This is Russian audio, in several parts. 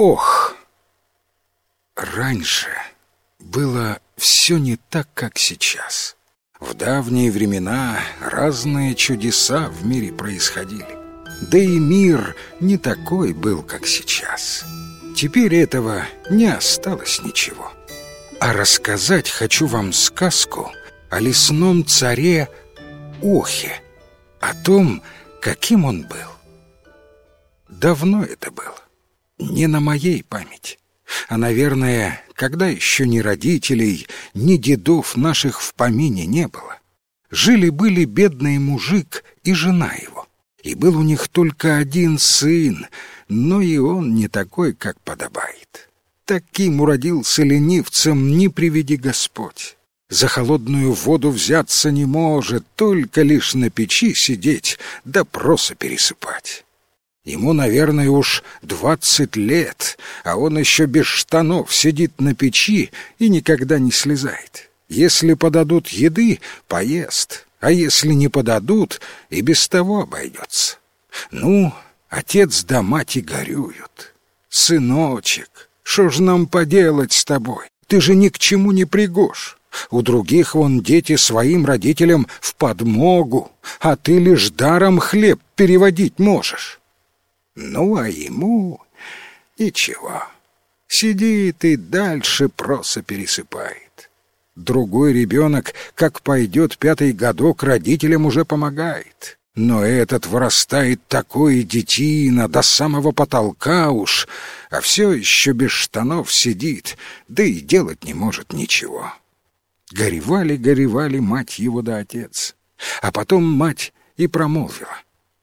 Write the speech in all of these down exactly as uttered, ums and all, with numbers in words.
Ох, раньше было все не так, как сейчас. В давние времена разные чудеса в мире происходили. Да и мир не такой был, как сейчас. Теперь этого не осталось ничего. А рассказать хочу вам сказку о лесном царе Охе, о том, каким он был. Давно это было, не на моей памяти, а, наверное, когда еще ни родителей, ни дедов наших в помине не было. Жили-были бедный мужик и жена его, и был у них только один сын, но и он не такой, как подобает. Таким уродился ленивцем, не приведи Господь. За холодную воду взяться не может, только лишь на печи сидеть да проса пересыпать. Ему, наверное, уж двадцать лет, а он еще без штанов сидит на печи и никогда не слезает. Если подадут еды, поест, а если не подадут, и без того обойдется. Ну, отец да мать и горюют. «Сыночек, что ж нам поделать с тобой? Ты же ни к чему не пригож. У других вон дети своим родителям в подмогу, а ты лишь даром хлеб переводить можешь». Ну, а ему ничего. Сидит и дальше проса пересыпает. Другой ребенок, как пойдет пятый годок, родителям уже помогает. Но этот вырастает такой детина до самого потолка уж, а все еще без штанов сидит, да и делать не может ничего. Горевали, горевали мать его да отец. А потом мать и промолвила: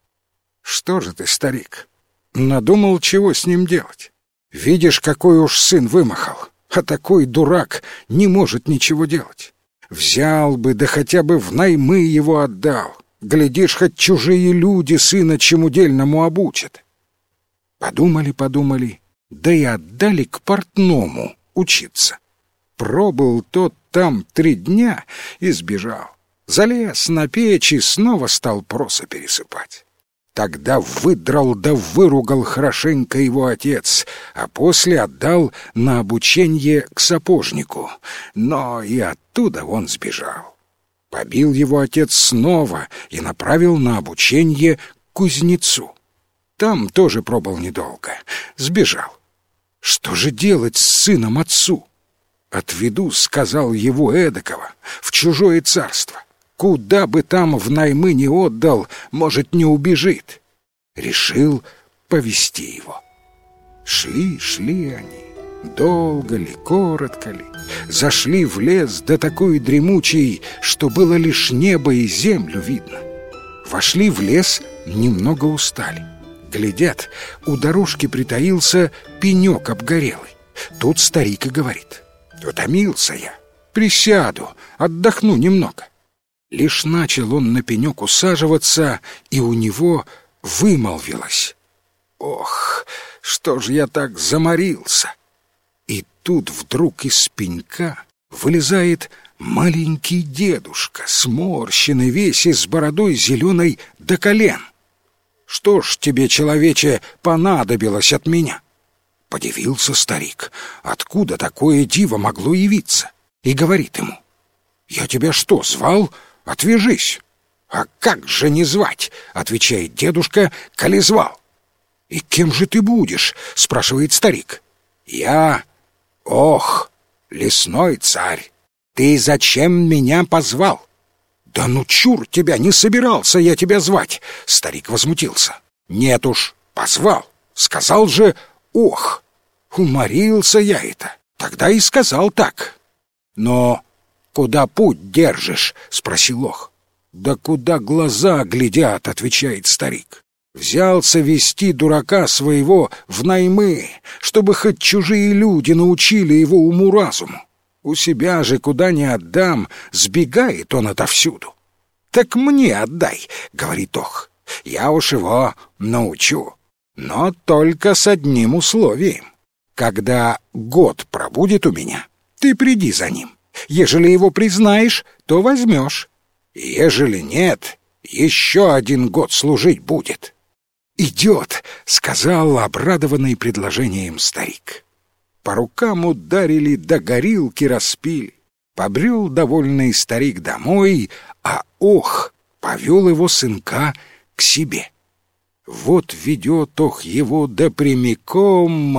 «Что же ты, старик, надумал, чего с ним делать? Видишь, какой уж сын вымахал, а такой дурак не может ничего делать. Взял бы, да хотя бы в наймы его отдал. Глядишь, хоть чужие люди сына чему дельному обучат». Подумали, подумали, да и отдали к портному учиться. Пробыл тот там три дня и сбежал. Залез на печь и снова стал проса пересыпать. Тогда выдрал да выругал хорошенько его отец, а после отдал на обучение к сапожнику, но и оттуда он сбежал. Побил его отец снова и направил на обучение к кузнецу. Там тоже пробыл недолго, сбежал. Что же делать с сыном отцу? «Отведу, — сказал, — его эдакого в чужое царство. Куда бы там в наймы не отдал, может, не убежит». Решил повести его. Шли, шли они, долго ли, коротко ли, зашли в лес да такой дремучий, что было лишь небо и землю видно. Вошли в лес, немного устали. Глядят, у дорожки притаился пенек обгорелый. Тут старик и говорит: «Утомился я, присяду, отдохну немного». Лишь начал он на пенек усаживаться, и у него вымолвилось: «Ох, что ж я так заморился!» И тут вдруг из пенька вылезает маленький дедушка, сморщенный весь и с бородой зеленой до колен. «Что ж тебе, человече, понадобилось от меня?» Подивился старик, откуда такое диво могло явиться, и говорит ему: «Я тебя что, звал? Отвяжись!» «А как же не звать?» — отвечает дедушка, — «коли звал». «И кем же ты будешь?» — спрашивает старик. «Я, ох, лесной царь. Ты зачем меня позвал?» «Да ну чур тебя, не собирался я тебя звать!» — старик возмутился. «Нет уж, позвал. Сказал же: ох, уморился я это. Тогда и сказал так». «Но куда путь держишь?» — спросил ох. «Да куда глаза глядят», — отвечает старик. «Взялся вести дурака своего в наймы, чтобы хоть чужие люди научили его уму-разуму. У себя же куда ни отдам, сбегает он отовсюду». «Так мне отдай», — говорит ох, — «я уж его научу, но только с одним условием. Когда год пробудет у меня, ты приди за ним. Ежели его признаешь, то возьмешь. Ежели нет, еще один год служить будет». идет!» — сказал обрадованный предложением старик. По рукам ударили, до горилки распили. Побрел довольный старик домой, а Ох повел его сынка к себе. Вот ведет Ох его да прямиком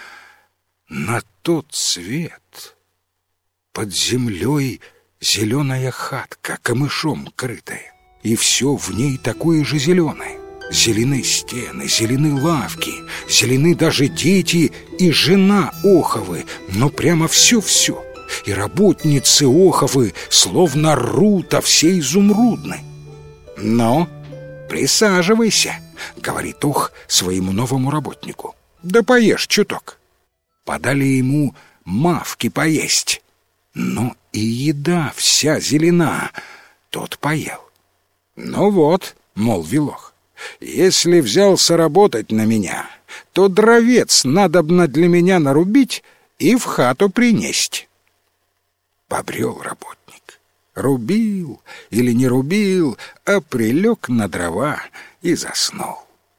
на тот свет. Под землей зеленая хатка, камышом крытая, и все в ней такое же зеленое. Зелены стены, зелены лавки, зелены даже дети и жена Оховы, но прямо все-все. И работницы Оховы словно рута все изумрудны. «Ну, присаживайся», — говорит Ох своему новому работнику. «Да поешь чуток». Подали ему мавки поесть. Но и еда вся зелена. Тот поел. «Ну вот», — молвил Ох, — «если взялся работать на меня, то дровец надобно для меня нарубить и в хату принесть». Побрел работник. Рубил или не рубил, а прилег на дрова и заснул.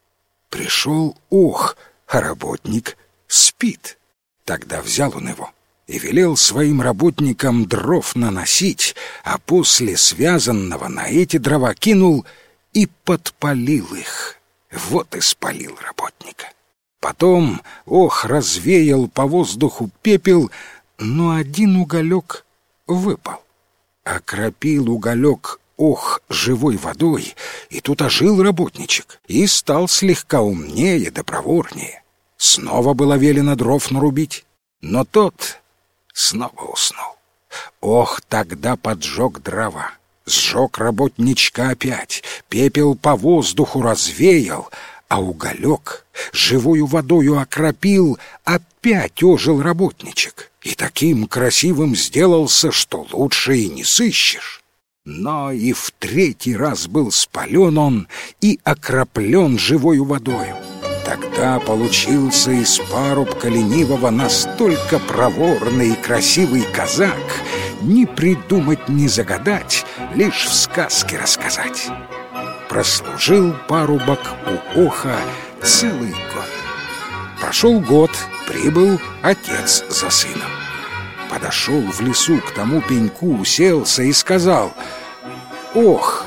Пришел Ох, а работник спит. Тогда взял он его и велел своим работникам дров наносить, а после связанного на эти дрова кинул и подпалил их. Вот и спалил работника. Потом Ох развеял по воздуху пепел, но один уголек выпал. Окропил уголек Ох живой водой, и тут ожил работничек и стал слегка умнее да проворнее. Снова было велено дров нарубить, но тот снова уснул. Ох тогда поджег дрова, сжег работничка опять, пепел по воздуху развеял, а уголек живую водою окропил, опять ожил работничек, и таким красивым сделался, что лучше и не сыщешь. Но и в третий раз был спален он и окроплен живою водою. Тогда получился из парубка ленивого настолько проворный и красивый казак, ни придумать, ни загадать, лишь в сказке рассказать. Прослужил парубок у Оха целый год. Прошел год, прибыл отец за сыном. Подошел в лесу к тому пеньку, уселся и сказал: «Ох!»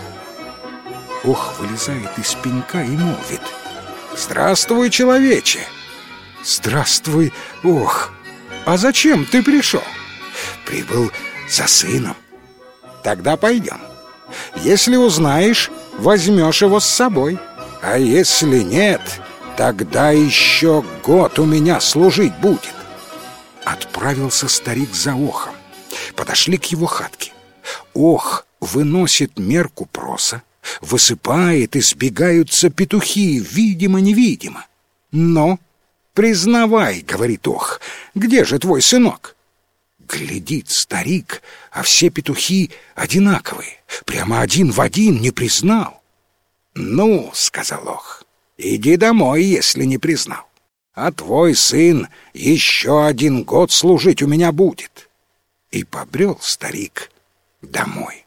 Ох вылезает из пенька и молвит: «Здравствуй, человече!» «Здравствуй, Ох! А зачем ты пришел?» «Прибыл за сыном». «Тогда пойдем. Если узнаешь, возьмешь его с собой. А если нет, тогда еще год у меня служить будет». Отправился старик за Охом. Подошли к его хатке. Ох выносит мерку проса, высыпает, и сбегаются петухи, видимо-невидимо. «Но, признавай, — говорит Ох, — где же твой сынок?» Глядит старик, а все петухи одинаковые, прямо один в один, не признал. «Ну, — сказал Ох, — иди домой, если не признал. А твой сын еще один год служить у меня будет». И побрел старик домой.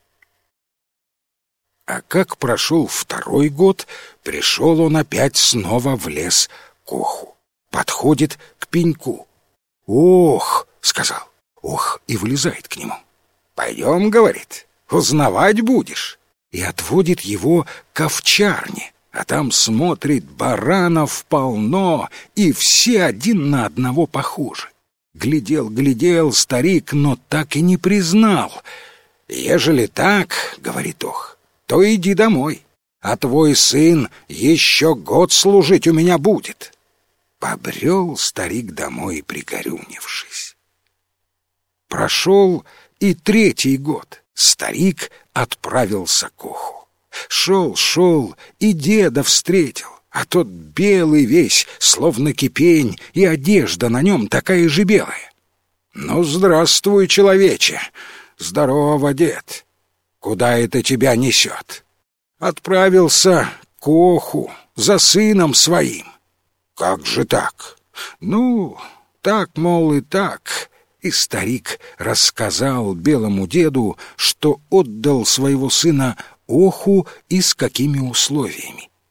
А как прошел второй год, пришел он опять снова в лес к Оху. Подходит к пеньку. «Ох!» — сказал. Ох и вылезает к нему. «Пойдем, — говорит, — узнавать будешь». И отводит его к овчарне, а там смотрит, баранов полно, и все один на одного похожи. Глядел, глядел старик, но так и не признал. «Ежели так, — говорит Ох, — то иди домой, а твой сын еще год служить у меня будет». Побрел старик домой, пригорюнившись. Прошел и третий год. Старик отправился к Оху. Шел, шел и деда встретил, а тот белый весь, словно кипень, и одежда на нем такая же белая. «Ну, здравствуй, человече! Здорово, дед! Куда это тебя несет?» «Отправился к Оху за сыном своим». «Как же так?» «Ну, так, мол, и так». И старик рассказал белому деду, что отдал своего сына Оху и с какими условиями.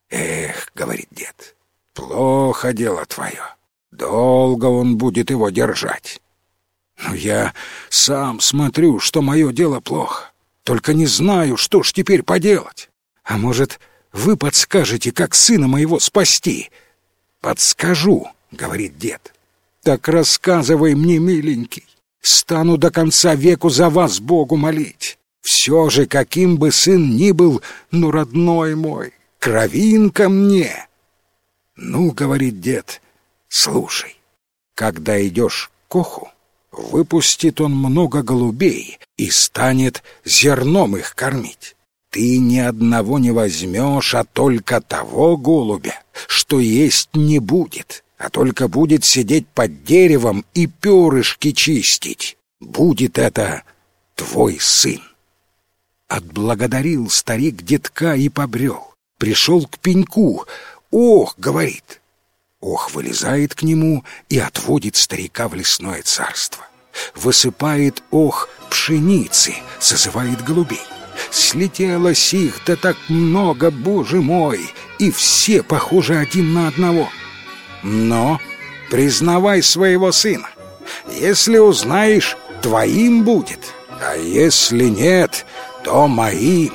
«Эх, — говорит дед, — плохо дело твое. Долго он будет его держать. Но я сам смотрю, что мое дело плохо. Только не знаю, что ж теперь поделать. А может, вы подскажете, как сына моего спасти?» «Подскажу, — говорит дед. — Так рассказывай мне, миленький. Стану до конца веку за вас Богу молить. Все же, каким бы сын ни был, но родной мой, кровинка мне». «Ну, — говорит дед, — слушай, когда идешь к Оху, выпустит он много голубей и станет зерном их кормить. Ты ни одного не возьмешь, а только того голубя, что есть не будет, а только будет сидеть под деревом и перышки чистить. Будет это твой сын». Отблагодарил старик детка и побрел. Пришел к пеньку. «Ох, — говорит». Ох вылезает к нему и отводит старика в лесное царство. Высыпает Ох пшеницы, созывает голубей. Слетелось их, да так много, боже мой, и все похожи один на одного. «Но признавай своего сына. Если узнаешь, твоим будет, а если нет, то моим».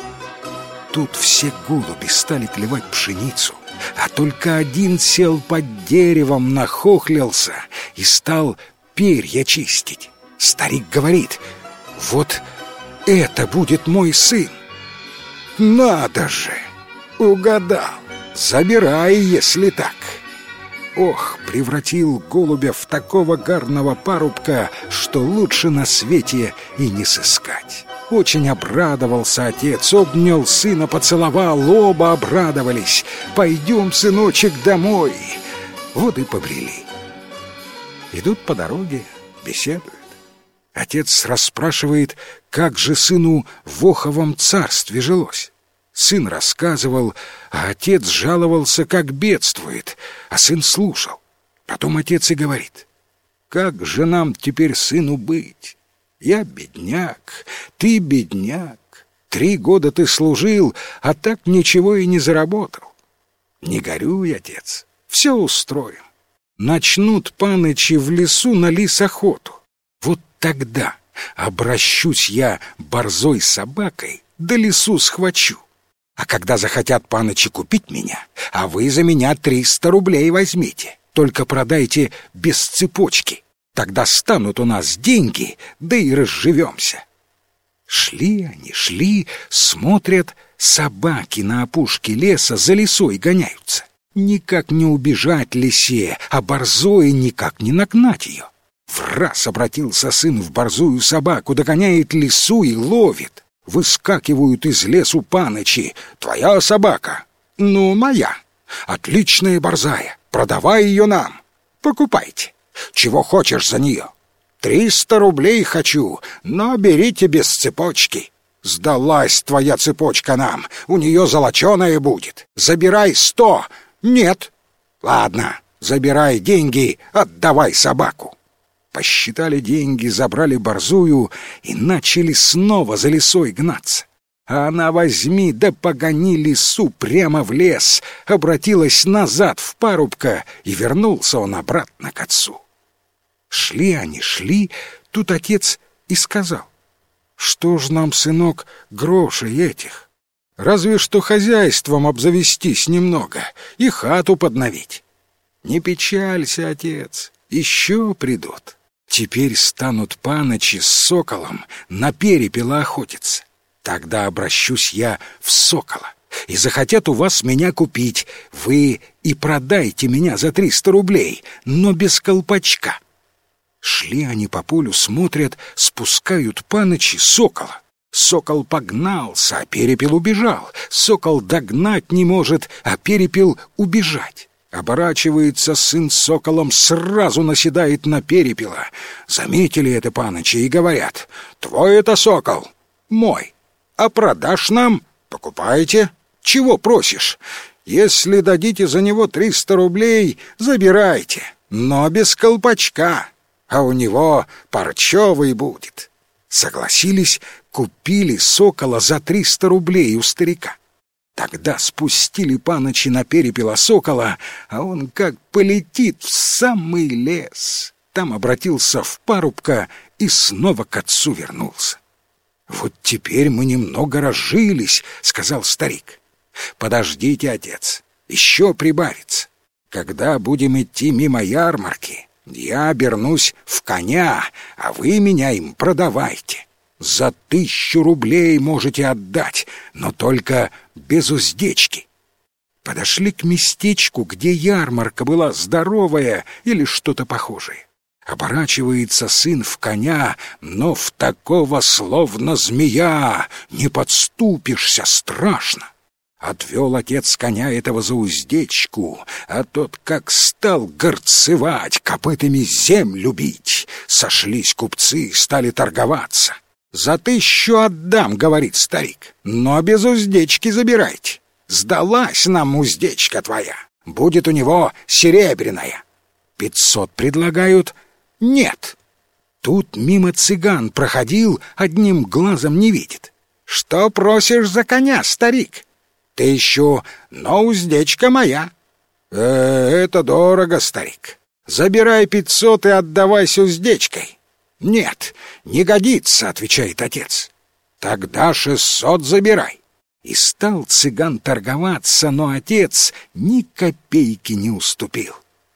Тут все голуби стали клевать пшеницу, а только один сел под деревом, нахохлился и стал перья чистить. Старик говорит: «Вот это будет мой сын». «Надо же! Угадал! Забирай, если так». Ох, превратил голубя в такого гарного парубка, что лучше на свете и не сыскать. Очень обрадовался отец, обнял сына, поцеловал, оба обрадовались. «Пойдем, сыночек, домой». Вот и побрели. Идут по дороге, беседуют. Отец расспрашивает, как же сыну в Оховом царстве жилось. Сын рассказывал, а отец жаловался, как бедствует, а сын слушал. Потом отец и говорит: «Как же нам теперь, сыну, быть? Я бедняк, ты бедняк. Три года ты служил, а так ничего и не заработал. Не горюй, отец, все устроим. Начнут панычи в лесу на лис охоту. Вот тогда обращусь я борзой собакой, да лису схвачу. А когда захотят панычи купить меня, а вы за меня триста рублей возьмите, только продайте без цепочки. Тогда станут у нас деньги, да и разживемся». Шли они, шли, смотрят, собаки на опушке леса за лисой гоняются. Никак не убежать лисе, а борзой никак не нагнать ее. Враз обратился сын в борзую собаку, догоняет лису и ловит. Выскакивают из лесу панычи: «Твоя собака?» «Ну, моя. Отличная борзая, продавай ее нам. Покупайте. Чего хочешь за нее?» «Триста рублей хочу, но берите без цепочки». «Сдалась твоя цепочка нам, у нее золоченая будет. Забирай сто». «Нет». «Ладно, забирай деньги, отдавай собаку». Посчитали деньги, забрали борзую и начали снова за лисой гнаться. А она возьми да погони лису прямо в лес, обратилась назад в парубка, и вернулся он обратно к отцу. Шли они, шли, тут отец и сказал: «Что ж нам, сынок, грошей этих? Разве что хозяйством обзавестись немного и хату подновить». «Не печалься, отец, еще придут. Теперь станут панычи с соколом на перепела охотиться. Тогда обращусь я в сокола, и захотят у вас меня купить. Вы и продайте меня за триста рублей, но без колпачка». Шли они по полю, смотрят, спускают панычи сокола. Сокол погнался, а перепел убежал. Сокол догнать не может, а перепел убежать. Оборачивается сын с соколом, сразу наседает на перепела. Заметили это панычи и говорят: «Твой это сокол?» «Мой». «А продашь нам?» «Покупайте». «Чего просишь?» «Если дадите за него триста рублей, забирайте, но без колпачка, а у него парчевый будет». Согласились, купили сокола за триста рублей у старика. Тогда спустили паночи на перепела сокола, а он как полетит в самый лес. Там обратился в парубка и снова к отцу вернулся. «Вот теперь мы немного разжились», — сказал старик. «Подождите, отец, еще прибавится. Когда будем идти мимо ярмарки, я обернусь в коня, а вы меня им продавайте. За тысячу рублей можете отдать, но только без уздечки». Подошли к местечку, где ярмарка была здоровая или что-то похожее. Оборачивается сын в коня, но в такого словно змея, не подступишься, страшно. Отвел отец коня этого за уздечку, а тот как стал горцевать, копытами землю бить. Сошлись купцы, стали торговаться. «За тысячу отдам, — говорит старик, — но без уздечки забирайте. Сдалась нам уздечка твоя, будет у него серебряная. Пятьсот предлагают, нет». Тут мимо цыган проходил, одним глазом не видит. «Что просишь за коня, старик?» «Тысячу, но уздечка моя». «Э, это дорого, старик. Забирай пятьсот и отдавайся уздечкой». «Нет, не годится, — отвечает отец». «Тогда шестьсот забирай». И стал цыган торговаться, но отец ни копейки не уступил.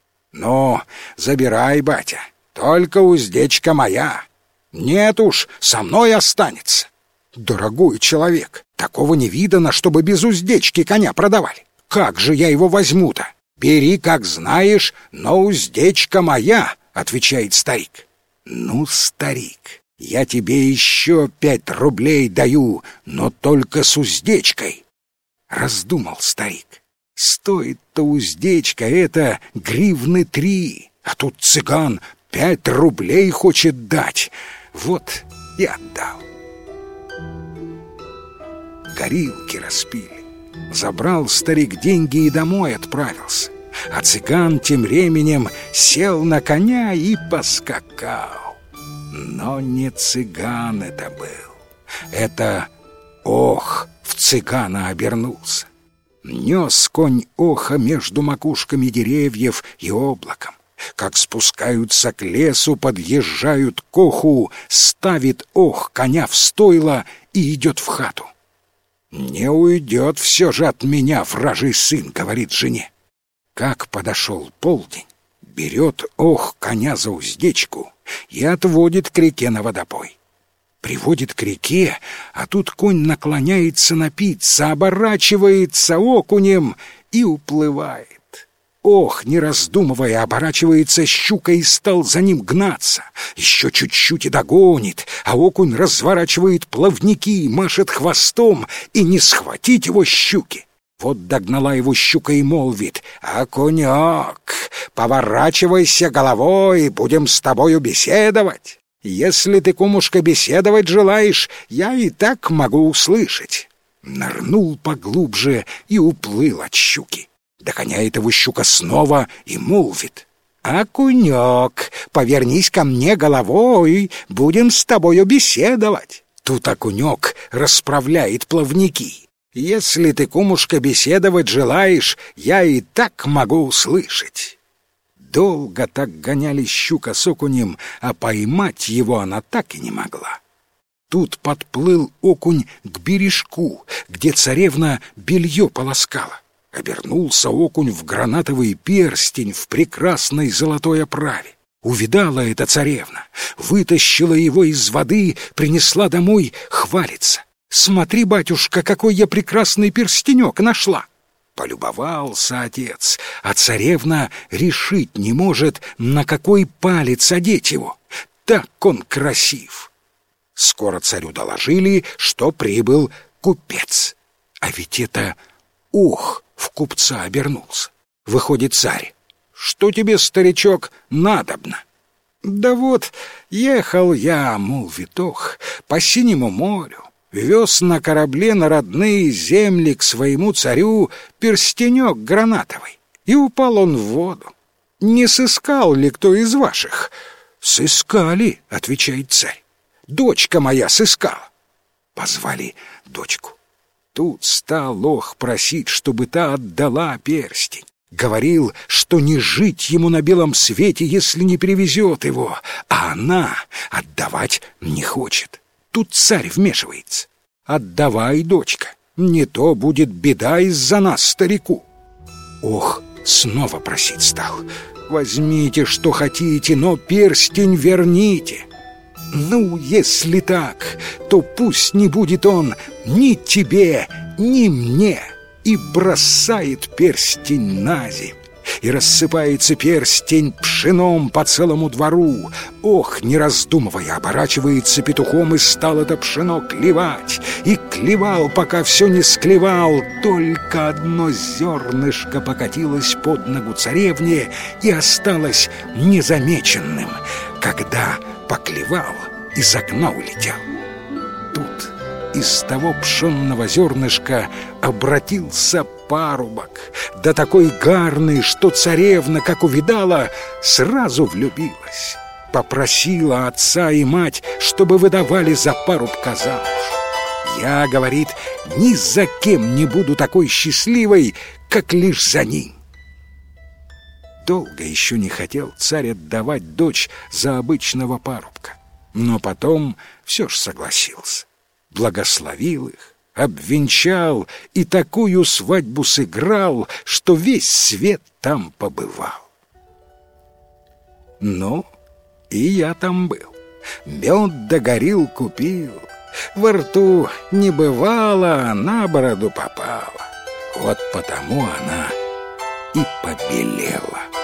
«Ну, забирай, батя, только уздечка моя. Нет уж, со мной останется». «Дорогой человек, такого не видано, чтобы без уздечки коня продавали. Как же я его возьму-то?» «Бери, как знаешь, но уздечка моя, — отвечает старик». «Ну, старик, я тебе еще пять рублей даю, но только с уздечкой». Раздумал старик. Стоит-то уздечка это гривны три, а тут цыган пять рублей хочет дать. Вот и отдал. Горилки распили. Забрал старик деньги и домой отправился. А цыган тем временем сел на коня и поскакал. Но не цыган это был. Это ох в цыгана обернулся. Нес конь оха между макушками деревьев и облаком. Как спускаются к лесу, подъезжают к оху, ставит ох коня в стойло и идет в хату. «Не уйдет все же от меня вражий сын», — говорит жене. Как подошел полдень, берет ох коня за уздечку и отводит к реке на водопой. Приводит к реке, а тут конь наклоняется напиться, оборачивается окунем и уплывает. Ох, не раздумывая, оборачивается щукой и стал за ним гнаться. Еще чуть-чуть и догонит, а окунь разворачивает плавники, машет хвостом, и не схватить его щуки. Вот догнала его щука и молвит: «Окунек, поворачивайся головой, будем с тобою беседовать. Если ты, кумушка, беседовать желаешь, я и так могу услышать». Нырнул поглубже и уплыл от щуки. Догоняет его щука снова и молвит: «Окунек, повернись ко мне головой, будем с тобою беседовать». Тут окунек расправляет плавники: «Если ты, кумушка, беседовать желаешь, я и так могу услышать». Долго так гоняли щука с окунем, а поймать его она так и не могла. Тут подплыл окунь к бережку, где царевна белье полоскала. Обернулся окунь в гранатовый перстень в прекрасной золотой оправе. Увидала эта царевна, вытащила его из воды, принесла домой, хвалится: «Смотри, батюшка, какой я прекрасный перстенек нашла!» Полюбовался отец, а царевна решить не может, на какой палец одеть его. Так он красив. Скоро царю доложили, что прибыл купец. А ведь это ох в купца обернулся. Выходит царь: «Что тебе, старичок, надобно?» «Да вот, ехал я, — молвит ох, — по синему морю, вез на корабле на родные земли к своему царю перстенек гранатовый, и упал он в воду. Не сыскал ли кто из ваших?» «Сыскали, — отвечает царь, — дочка моя сыскала». Позвали дочку. Тут стал ох просить, чтобы та отдала перстень. Говорил, что не жить ему на белом свете, если не привезет его, а она отдавать не хочет. Тут царь вмешивается. «Отдавай, дочка, не то будет беда из-за нас, старику». Ох, снова просить стал. «Возьмите, что хотите, но перстень верните». «Ну, если так, то пусть не будет он ни тебе, ни мне». И бросает перстень на земь, и рассыпается перстень пшеном по целому двору. Ох, не раздумывая, оборачивается петухом и стал это пшено клевать. И клевал, пока все не склевал. Только одно зернышко покатилось под ногу царевне и осталось незамеченным, когда поклевал, из окна улетел. Тут из того пшенного зернышка обратился парубок, да такой гарный, что царевна, как увидала, сразу влюбилась. Попросила отца и мать, чтобы выдавали за парубка замуж. «Я, — говорит, — ни за кем не буду такой счастливой, как лишь за ним». Долго еще не хотел царь отдавать дочь за обычного парубка, но потом все ж согласился. Благословил их, обвенчал и такую свадьбу сыграл, что весь свет там побывал. Ну, и я там был, мед да горил купил, во рту не бывало, а на бороду попала. Вот потому она и побелела.